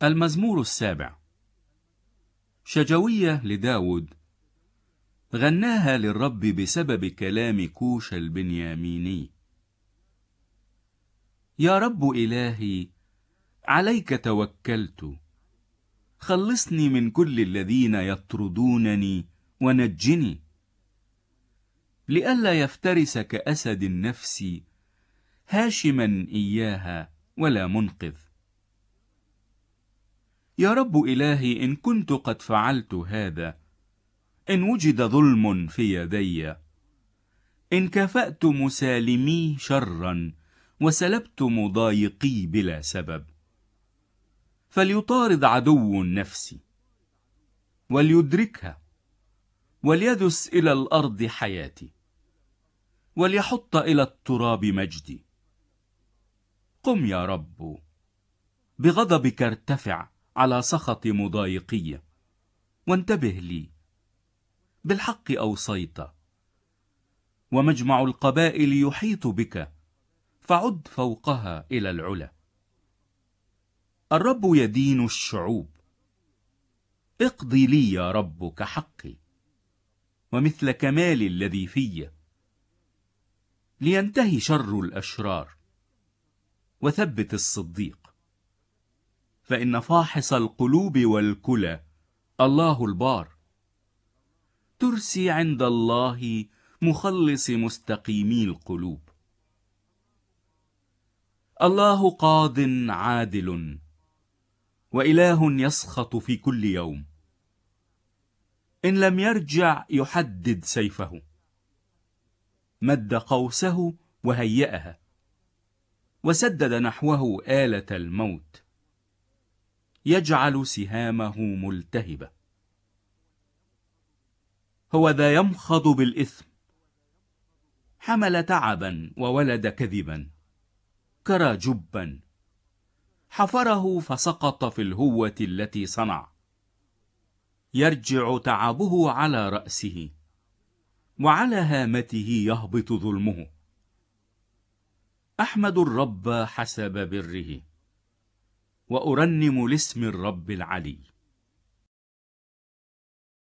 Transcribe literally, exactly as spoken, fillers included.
المزمور السابع. شجوية لداود، غناها للرب بسبب كلام كوش البنياميني. يا رب إلهي، عليك توكلت، خلصني من كل الذين يطردونني ونجني، لئلا يفترس كأسد النفس هاشما إياها ولا منقذ. يا رب إلهي، إن كنت قد فعلت هذا، إن وجد ظلم في يدي، إن كافأت مسالمي شرا وسلبت مضايقي بلا سبب، فليطارد عدو النفس وليدركها، وليدس إلى الأرض حياتي، وليحط إلى التراب مجدي. قم يا رب، بغضبك ارتفع على سخط مضايقي، وانتبه لي. بالحق أوصيت، ومجمع القبائل يحيط بك، فعد فوقها إلى العلا. الرب يدين الشعوب، اقضي لي يا رب كحقي ومثل كمالي الذي في، لينتهي شر الأشرار، وثبت الصديق. فإن فاحص القلوب والكلى الله البار، ترسي عند الله مخلص مستقيمي القلوب. الله قاض عادل، وإله يسخط في كل يوم. إن لم يرجع يحدد سيفه، مد قوسه وهيأها، وسدد نحوه آلة الموت، يجعل سهامه ملتهبة. هو ذا يمخض بالإثم، حمل تعبا وولد كذبا، كرى جبا، حفره فسقط في الهوة التي صنع. يرجع تعبه على رأسه، وعلى هامته يهبط ظلمه. أحمد الرب حسب بره، وأرنم لاسم الرب العلي.